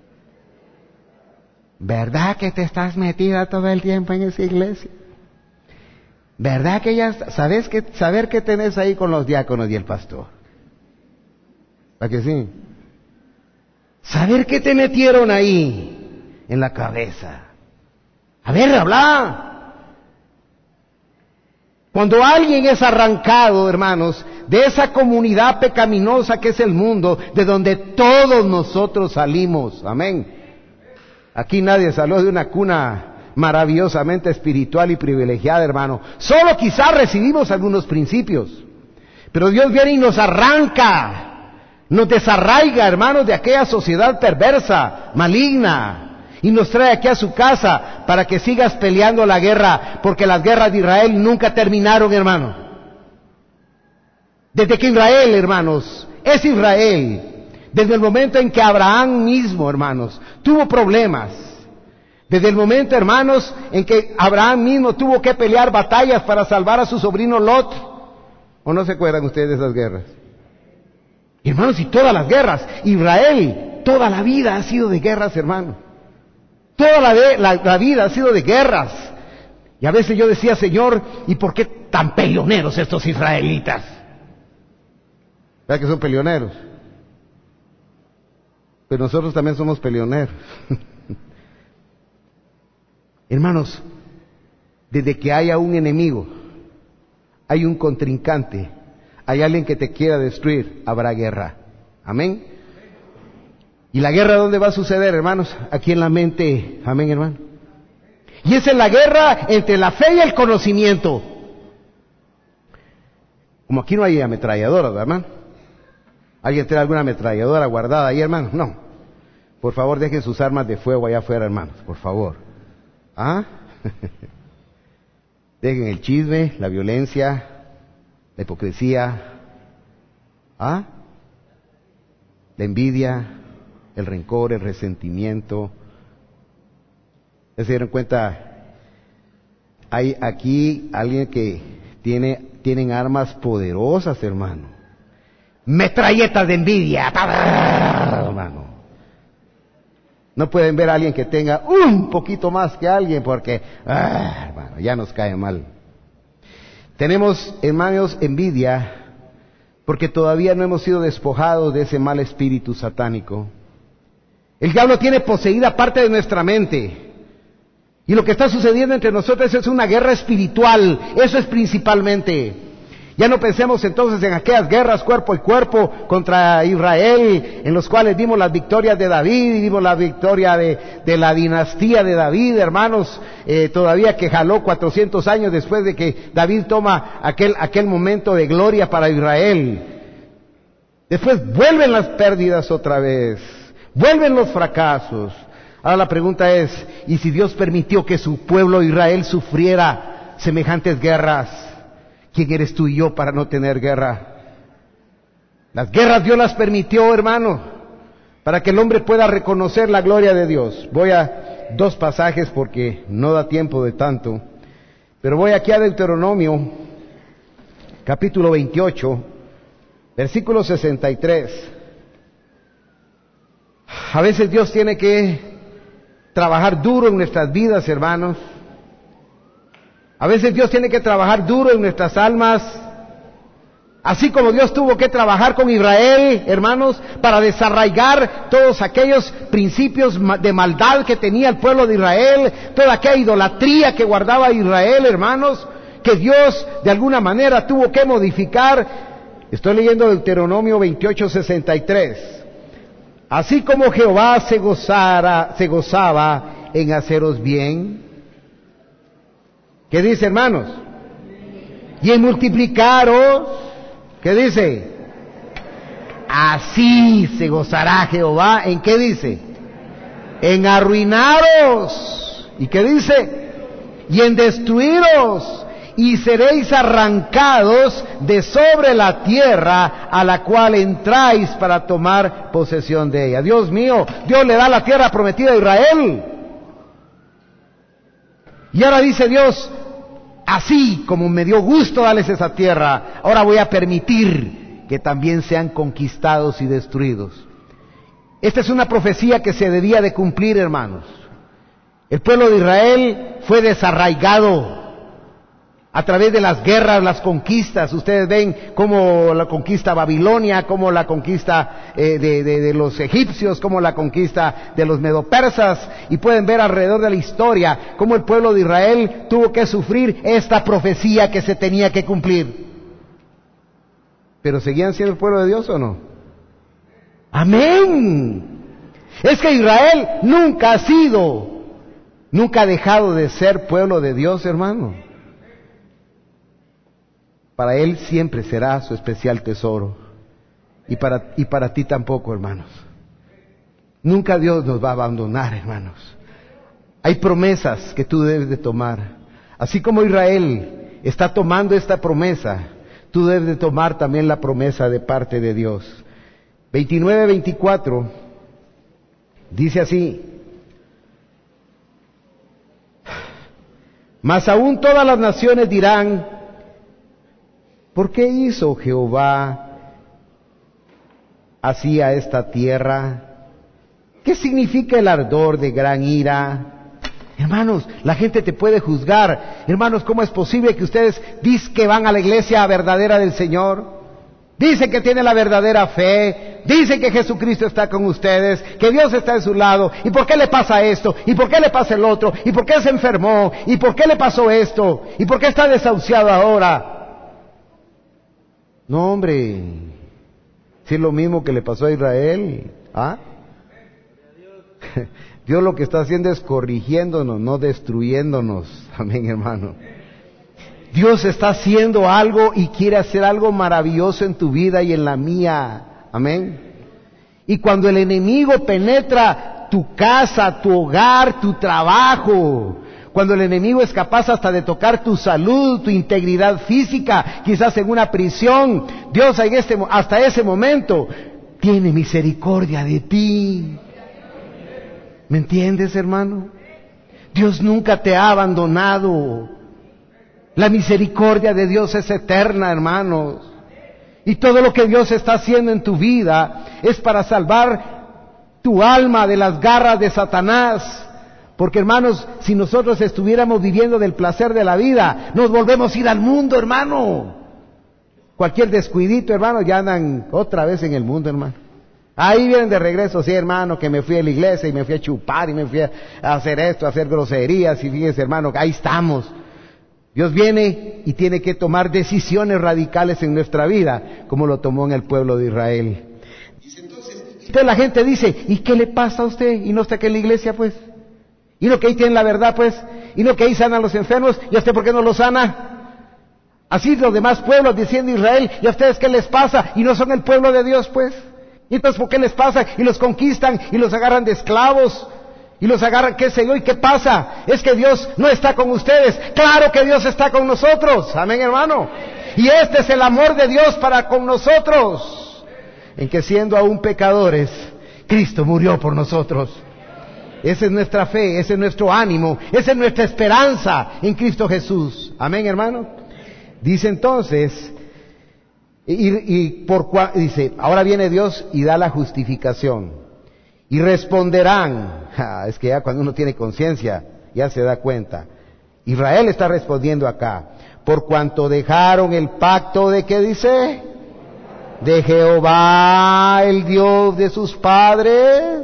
¿Verdad que te estás metida todo el tiempo en esa iglesia? ¿Verdad que ya saber qué tenés ahí con los diáconos y el pastor? ¿Para que sí? Saber qué te metieron ahí en la cabeza. A ver, habla. Cuando alguien es arrancado, hermanos, de esa comunidad pecaminosa que es el mundo, de donde todos nosotros salimos, amén. Aquí nadie salió de una cuna maravillosamente espiritual y privilegiada, hermano. Solo quizás recibimos algunos principios, pero Dios viene y nos arranca. Nos desarraiga, hermanos, de aquella sociedad perversa, maligna, y nos trae aquí a su casa para que sigas peleando la guerra, porque las guerras de Israel nunca terminaron, hermano. Desde que Israel, hermanos, es Israel, desde el momento en que Abraham mismo, hermanos, tuvo problemas, desde el momento, hermanos, en que Abraham mismo tuvo que pelear batallas para salvar a su sobrino Lot, ¿o no se acuerdan ustedes de esas guerras? Hermanos, y todas las guerras, Israel, toda la vida ha sido de guerras, hermano. Toda la vida ha sido de guerras. Y a veces yo decía, Señor, ¿y por qué tan peleoneros estos israelitas? ¿Verdad que son peleoneros? Pero nosotros también somos peleoneros. Hermanos, desde que haya un enemigo, hay un contrincante, hay alguien que te quiera destruir, habrá guerra. Amén. ¿Y la guerra dónde va a suceder, hermanos? Aquí en la mente. Amén, hermano. Y esa es la guerra entre la fe y el conocimiento. Como aquí no hay ametralladoras, hermano. ¿Alguien tiene alguna ametralladora guardada ahí, hermano? No. Por favor, dejen sus armas de fuego allá afuera, hermanos. Por favor. ¿Ah? Dejen el chisme, la violencia, la hipocresía, ¿ah? La envidia, el rencor, el resentimiento. ¿Ya se dieron cuenta? Hay aquí alguien que tienen armas poderosas, hermano. Metralletas de envidia, hermano. No pueden ver a alguien que tenga un poquito más que alguien porque, hermano, ya nos cae mal. Tenemos, hermanos, envidia porque todavía no hemos sido despojados de ese mal espíritu satánico. El diablo tiene poseída parte de nuestra mente. Y lo que está sucediendo entre nosotros es una guerra espiritual. Eso es principalmente. Ya no pensemos entonces en aquellas guerras cuerpo y cuerpo contra Israel, en los cuales vimos las victorias de David, y vimos la victoria de la dinastía de David, hermanos, todavía que jaló 400 años después de que David toma aquel momento de gloria para Israel. Después vuelven las pérdidas otra vez, vuelven los fracasos. Ahora la pregunta es, ¿y si Dios permitió que su pueblo Israel sufriera semejantes guerras? ¿Quién eres tú y yo para no tener guerra? Las guerras Dios las permitió, hermano, para que el hombre pueda reconocer la gloria de Dios. Voy a 2 pasajes porque no da tiempo de tanto, pero voy aquí a Deuteronomio, capítulo 28, versículo 63. A veces Dios tiene que trabajar duro en nuestras vidas, hermanos. A veces Dios tiene que trabajar duro en nuestras almas, así como Dios tuvo que trabajar con Israel, hermanos, para desarraigar todos aquellos principios de maldad que tenía el pueblo de Israel, toda aquella idolatría que guardaba Israel, hermanos, que Dios de alguna manera tuvo que modificar. Estoy leyendo Deuteronomio 28:63. Así como Jehová se gozaba en haceros bien. ¿Qué dice, hermanos? Y en multiplicaros, ¿qué dice? Así se gozará Jehová. ¿En qué dice? En arruinaros. ¿Y qué dice? Y en destruiros. Y seréis arrancados de sobre la tierra a la cual entráis para tomar posesión de ella. Dios mío, Dios le da la tierra prometida a Israel. Y ahora dice Dios, así como me dio gusto darles esa tierra, ahora voy a permitir que también sean conquistados y destruidos. Esta es una profecía que se debía de cumplir, hermanos. El pueblo de Israel fue desarraigado a través de las guerras, las conquistas. Ustedes ven como la conquista Babilonia, como la conquista de los egipcios, como la conquista de los medopersas, y pueden ver alrededor de la historia cómo el pueblo de Israel tuvo que sufrir esta profecía que se tenía que cumplir. ¿Pero seguían siendo el pueblo de Dios o no? ¡Amén! Es que Israel nunca ha dejado de ser pueblo de Dios, hermano. Para Él siempre será su especial tesoro. Y para ti tampoco, hermanos. Nunca Dios nos va a abandonar, hermanos. Hay promesas que tú debes de tomar. Así como Israel está tomando esta promesa, tú debes de tomar también la promesa de parte de Dios. 29-24 dice así: mas aún todas las naciones dirán, ¿por qué hizo Jehová así a esta tierra? ¿Qué significa el ardor de gran ira? Hermanos, la gente te puede juzgar. Hermanos, ¿cómo es posible que ustedes dicen que van a la iglesia verdadera del Señor? Dicen que tienen la verdadera fe, dicen que Jesucristo está con ustedes, que Dios está de su lado. ¿Y por qué le pasa esto? ¿Y por qué le pasa el otro? ¿Y por qué se enfermó? ¿Y por qué le pasó esto? ¿Y por qué está desahuciado ahora? No, hombre, si es lo mismo que le pasó a Israel. ¿Ah? Dios lo que está haciendo es corrigiéndonos, no destruyéndonos. Amén, hermano. Dios está haciendo algo y quiere hacer algo maravilloso en tu vida y en la mía. Amén. Y cuando el enemigo penetra tu casa, tu hogar, tu trabajo, cuando el enemigo es capaz hasta de tocar tu salud, tu integridad física, quizás en una prisión, Dios hasta ese momento tiene misericordia de ti. ¿Me entiendes, hermano? Dios nunca te ha abandonado. La misericordia de Dios es eterna, hermanos. Y todo lo que Dios está haciendo en tu vida es para salvar tu alma de las garras de Satanás. Porque, hermanos, si nosotros estuviéramos viviendo del placer de la vida, nos volvemos a ir al mundo, hermano. Cualquier descuidito, hermano, ya andan otra vez en el mundo, hermano. Ahí vienen de regreso, sí, hermano, que me fui a la iglesia y me fui a chupar y me fui a hacer esto, a hacer groserías, y fíjense, hermano, ahí estamos. Dios viene y tiene que tomar decisiones radicales en nuestra vida, como lo tomó en el pueblo de Israel. Entonces la gente dice, ¿y qué le pasa a usted? ¿Y no está aquí en la iglesia, pues? ¿Y no que ahí tienen la verdad, pues? ¿Y no que ahí sanan los enfermos? ¿Y a usted por qué no los sana? Así los demás pueblos diciendo Israel, ¿y a ustedes qué les pasa? ¿Y no son el pueblo de Dios, pues? ¿Y entonces por qué les pasa? Y los conquistan y los agarran de esclavos. Y los agarran, qué sé yo, ¿y qué pasa? Es que Dios no está con ustedes. Claro que Dios está con nosotros. Amén, hermano. Y este es el amor de Dios para con nosotros. En que siendo aún pecadores, Cristo murió por nosotros. Esa es nuestra fe, ese es nuestro ánimo, esa es nuestra esperanza en Cristo Jesús. Amén, hermano. Dice entonces, dice, ahora viene Dios y da la justificación. Y responderán, es que ya cuando uno tiene conciencia, ya se da cuenta. Israel está respondiendo acá, por cuanto dejaron el pacto de, ¿qué dice? De Jehová, el Dios de sus padres,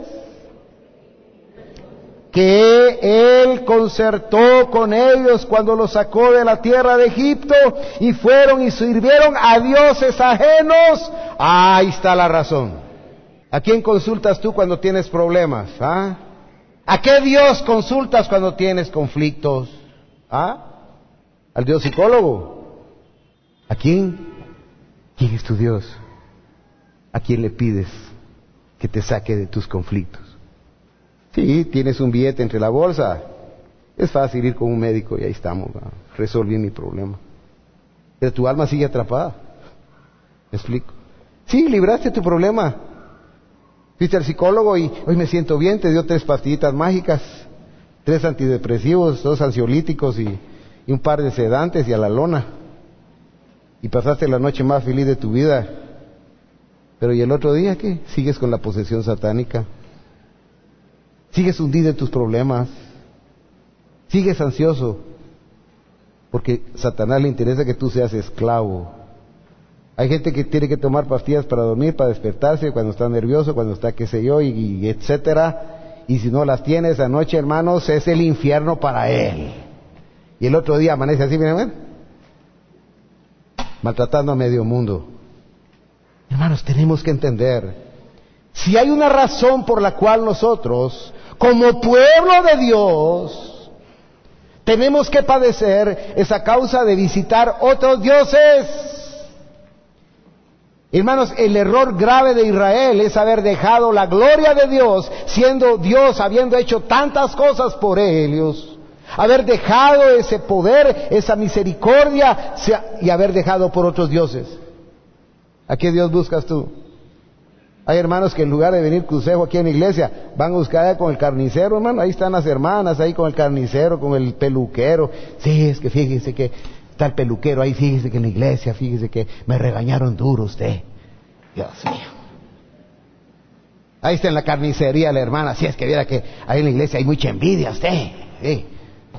que Él concertó con ellos cuando los sacó de la tierra de Egipto, y fueron y sirvieron a dioses ajenos. Ahí está la razón. ¿A quién consultas tú cuando tienes problemas? ¿Ah? ¿A qué Dios consultas cuando tienes conflictos? ¿Ah? ¿Al Dios psicólogo? ¿A quién? ¿Quién es tu Dios? ¿A quién le pides que te saque de tus conflictos? Sí, tienes un billete entre la bolsa. Es fácil ir con un médico y ahí estamos, resolví mi problema. Pero tu alma sigue atrapada. ¿Me explico? Sí, libraste tu problema. Fuiste al psicólogo y hoy me siento bien, te dio 3 pastillitas mágicas, 3 antidepresivos, 2 ansiolíticos y un par de sedantes y a la lona. Y pasaste la noche más feliz de tu vida. Pero ¿y el otro día qué? Sigues con la posesión satánica. Sigues hundido en tus problemas. Sigues ansioso. Porque a Satanás le interesa que tú seas esclavo. Hay gente que tiene que tomar pastillas para dormir, para despertarse, cuando está nervioso, cuando está qué sé yo, y etcétera. Y si no las tiene esa noche, hermanos, es el infierno para él. Y el otro día amanece así, miren, maltratando a medio mundo. Hermanos, tenemos que entender, si hay una razón por la cual nosotros, como pueblo de Dios, tenemos que padecer esa causa de visitar otros dioses. Hermanos, el error grave de Israel es haber dejado la gloria de Dios, siendo Dios, habiendo hecho tantas cosas por ellos, haber dejado ese poder, esa misericordia, y haber dejado por otros dioses. ¿A qué Dios buscas tú? Hay hermanos que en lugar de venir crucejo aquí en la iglesia, van a buscar con el carnicero, hermano. Ahí están las hermanas, ahí con el carnicero, con el peluquero. Sí, es que fíjese que está el peluquero ahí, fíjese que en la iglesia, fíjese que me regañaron duro usted. Dios mío. Ahí está en la carnicería la hermana, si es que viera que ahí en la iglesia hay mucha envidia usted. Sí.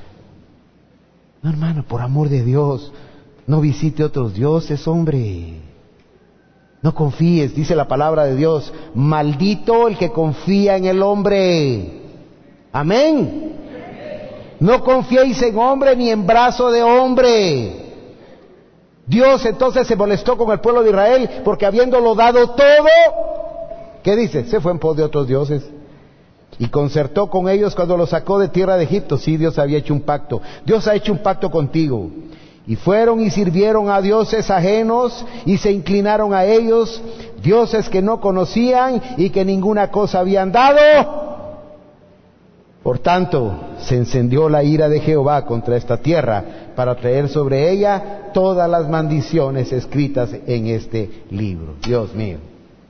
No, hermano, por amor de Dios, no visite otros dioses, hombre. No confíes, dice la palabra de Dios, maldito el que confía en el hombre. Amén. No confiéis en hombre ni en brazo de hombre. Dios entonces se molestó con el pueblo de Israel porque habiéndolo dado todo, ¿qué dice? Se fue en pos de otros dioses. Y concertó con ellos cuando los sacó de tierra de Egipto. Sí, Dios había hecho un pacto. Dios ha hecho un pacto contigo. Y fueron y sirvieron a dioses ajenos y se inclinaron a ellos, dioses que no conocían y que ninguna cosa habían dado. Por tanto, se encendió la ira de Jehová contra esta tierra para traer sobre ella todas las maldiciones escritas en este libro. Dios mío.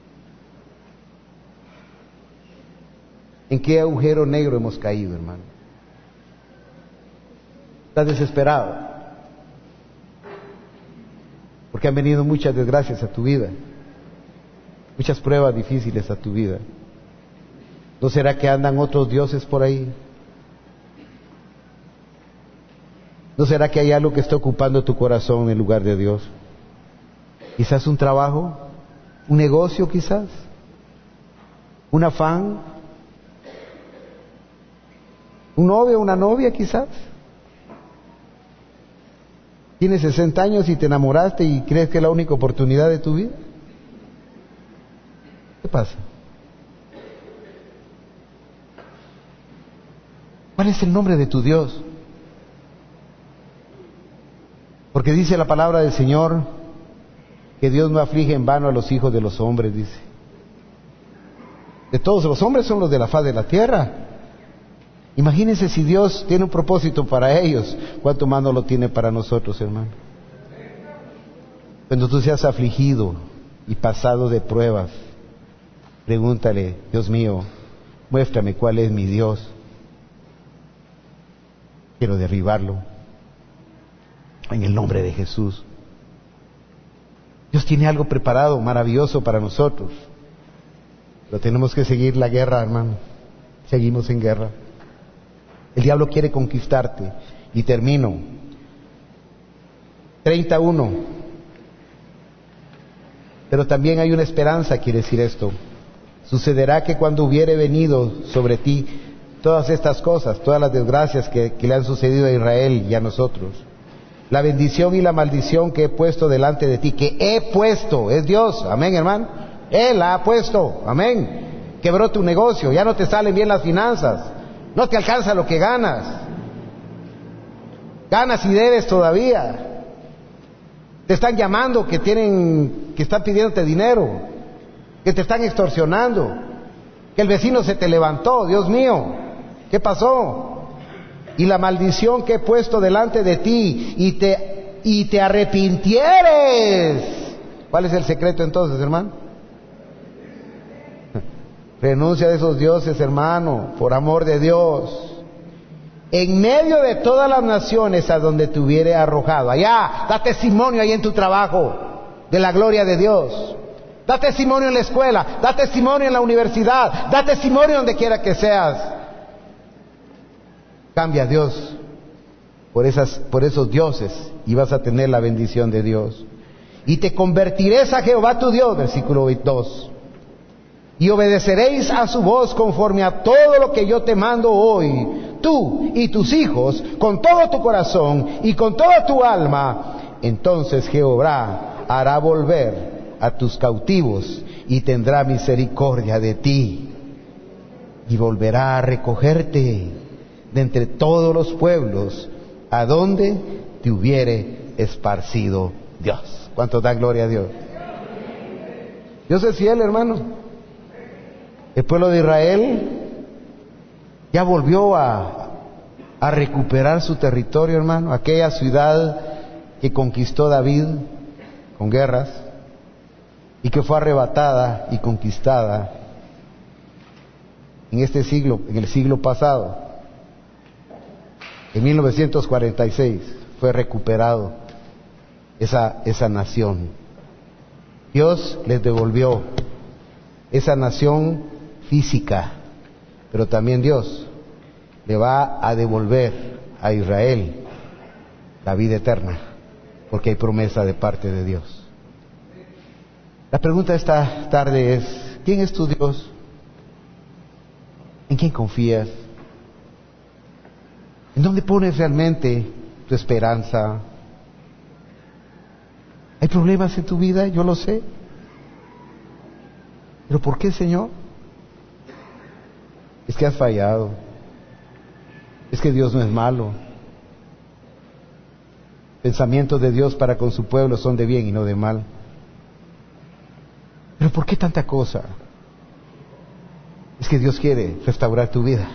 ¿En qué agujero negro hemos caído, hermano? ¿Estás desesperado? Porque han venido muchas desgracias a tu vida, muchas pruebas difíciles a tu vida. ¿No será que andan otros dioses por ahí? ¿No será que hay algo que está ocupando tu corazón en lugar de Dios? Quizás un trabajo, un negocio quizás, un afán, un novio, una novia quizás. Tienes 60 años y te enamoraste y crees que es la única oportunidad de tu vida. ¿Qué pasa? ¿Cuál es el nombre de tu Dios? Porque dice la palabra del Señor que Dios no aflige en vano a los hijos de los hombres, dice. De todos los hombres son los de la faz de la tierra. Imagínense si Dios tiene un propósito para ellos, ¿cuánto más no lo tiene para nosotros, hermano? Cuando tú seas afligido y pasado de pruebas, pregúntale: Dios mío, muéstrame cuál es mi Dios. Quiero derribarlo en el nombre de Jesús. Dios tiene algo preparado, maravilloso para nosotros. Pero tenemos que seguir la guerra, hermano. Seguimos en guerra. El diablo quiere conquistarte. Y termino. 31. Pero también hay una esperanza, quiere decir esto. Sucederá que cuando hubiere venido sobre ti todas estas cosas, todas las desgracias que le han sucedido a Israel y a nosotros, la bendición y la maldición que he puesto delante de ti, que he puesto, es Dios, amén, hermano. Él la ha puesto, amén. Quebró tu negocio, ya no te salen bien las finanzas, no te alcanza lo que ganas. Ganas y debes todavía. Te están llamando que están pidiéndote dinero, que te están extorsionando, que el vecino se te levantó. Dios mío, ¿qué pasó? Y la maldición que he puesto delante de ti, y te arrepintieres. ¿Cuál es el secreto entonces, hermano? Renuncia de esos dioses, hermano, por amor de Dios. En medio de todas las naciones a donde te hubiere arrojado. Allá, da testimonio ahí en tu trabajo de la gloria de Dios. Da testimonio en la escuela, da testimonio en la universidad, da testimonio donde quiera que seas. Cambia a Dios por esos dioses y vas a tener la bendición de Dios. Y te convertiréis a Jehová tu Dios, versículo 2. Y obedeceréis a su voz conforme a todo lo que yo te mando hoy, tú y tus hijos, con todo tu corazón y con toda tu alma. Entonces Jehová hará volver a tus cautivos y tendrá misericordia de ti. Y volverá a recogerte de entre todos los pueblos a donde te hubiere esparcido Dios. ¿Cuánto da gloria a Dios? Dios es fiel, hermano. El pueblo de Israel ya volvió a recuperar su territorio, hermano. Aquella ciudad que conquistó David con guerras y que fue arrebatada y conquistada en este siglo, en el siglo pasado. En 1946 fue recuperado esa nación. Dios les devolvió esa nación física, pero también Dios le va a devolver a Israel la vida eterna, porque hay promesa de parte de Dios. La pregunta esta tarde es: ¿quién es tu Dios? ¿En quién confías? ¿En dónde pones realmente tu esperanza? ¿Hay problemas en tu vida? Yo lo sé. ¿Pero por qué, Señor? Es que has fallado. Es que Dios no es malo. Pensamientos de Dios para con su pueblo son de bien y no de mal. ¿Pero por qué tanta cosa? Es que Dios quiere restaurar tu vida.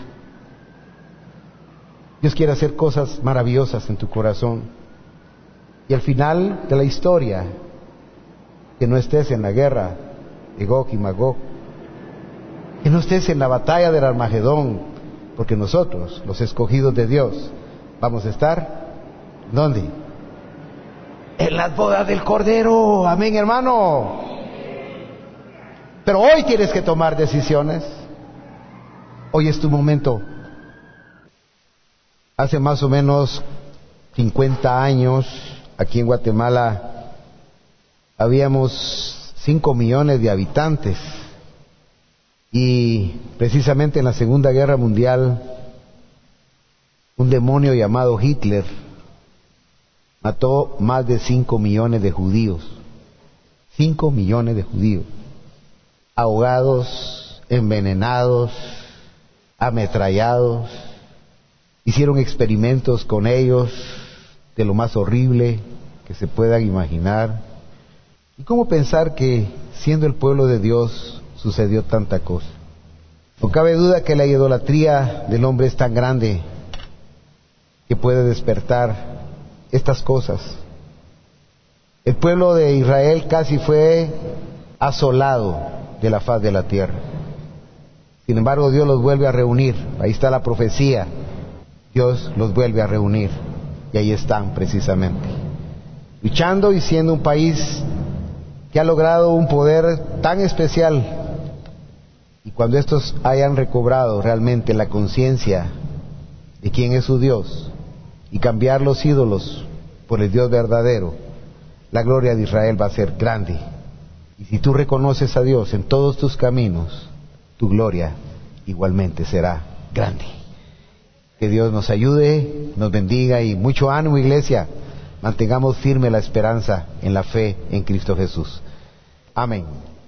Dios quiere hacer cosas maravillosas en tu corazón. Y al final de la historia, que no estés en la guerra de Gog y Magog, que no estés en la batalla del Armagedón, porque nosotros, los escogidos de Dios, vamos a estar, ¿dónde? En las bodas del Cordero. Amén, hermano. Pero hoy tienes que tomar decisiones. Hoy es tu momento. Hace más o menos 50 años, aquí en Guatemala, habíamos 5 millones de habitantes. Y precisamente en la Segunda Guerra Mundial, un demonio llamado Hitler mató más de 5 millones de judíos. 5 millones de judíos. Ahogados, envenenados, ametrallados. Hicieron experimentos con ellos de lo más horrible que se puedan imaginar. ¿Y cómo pensar que, siendo el pueblo de Dios, sucedió tanta cosa? No cabe duda que la idolatría del hombre es tan grande que puede despertar estas cosas. El pueblo de Israel casi fue asolado de la faz de la tierra. Sin embargo, Dios los vuelve a reunir. Ahí está la profecía. Dios los vuelve a reunir. Y ahí están precisamente, luchando y siendo un país que ha logrado un poder tan especial. Y cuando estos hayan recobrado realmente la conciencia de quién es su Dios y cambiar los ídolos por el Dios verdadero, la gloria de Israel va a ser grande. Y si tú reconoces a Dios en todos tus caminos, tu gloria igualmente será grande. Que Dios nos ayude, nos bendiga y mucho ánimo, iglesia. Mantengamos firme la esperanza en la fe en Cristo Jesús. Amén.